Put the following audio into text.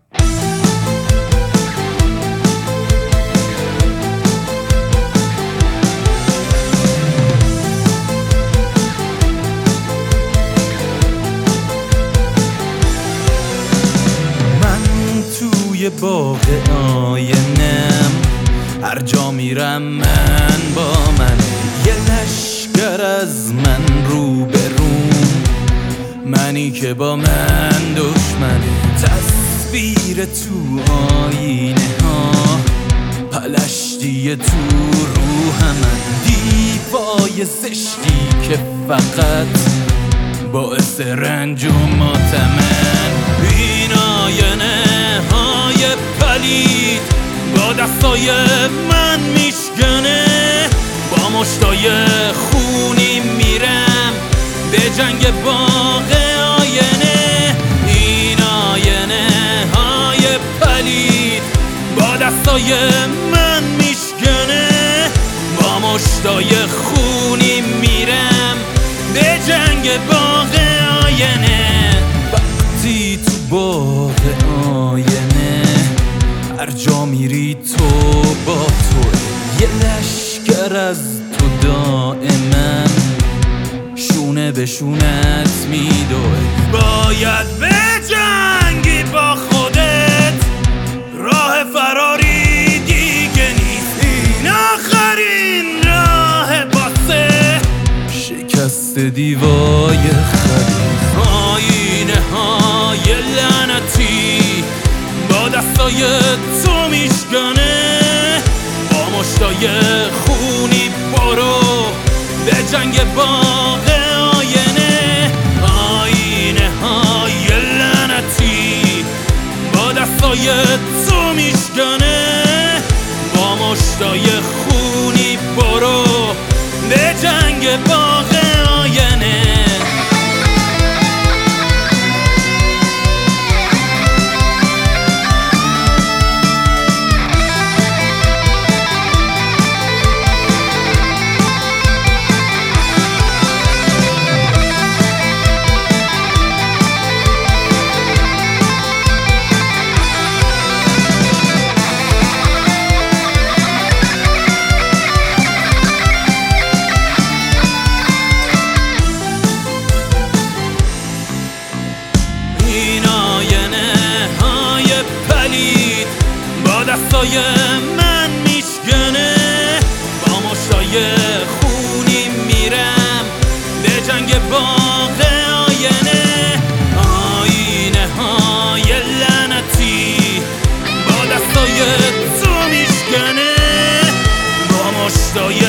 توی باغ آینم هر جا میرم من با من، یه لشگر از من رو به روم، منی که با من دشمنه. تصویر تو آینه ها پلشتی تو روح من، دیوای زشتی که فقط باعث رنج و ماتمن. این آینه های پلید با دستای من میشکنه، با مشتای خونی میرم به جنگ باغ آینه. این آینه های پلید با دستای من میشکنه، با مشتای خونی میرم به جنگ باغ آینه. وقتی تو باغ آینه هر جا میری تو با تو، یه لشگر از تو دائما شونه به شونت میدوه. باید به جنگی با خودت، راه فراری دیگه نیست، این آخرین راه باسه شکست دیوای خرید. آینه های لعنتی با دستای تو میشکنه، با مشتای خونی برو به جنگ باغ آینه. آینه های لعنتی با دستای تو میشکنه، با مشتای خونی برو به جنگ باغ آینه. دستای من میشکنه، با مشتای خونی میرم به جنگ باغ آینه. آینه های لعنتی با دستای تو میشکنه، با مشتای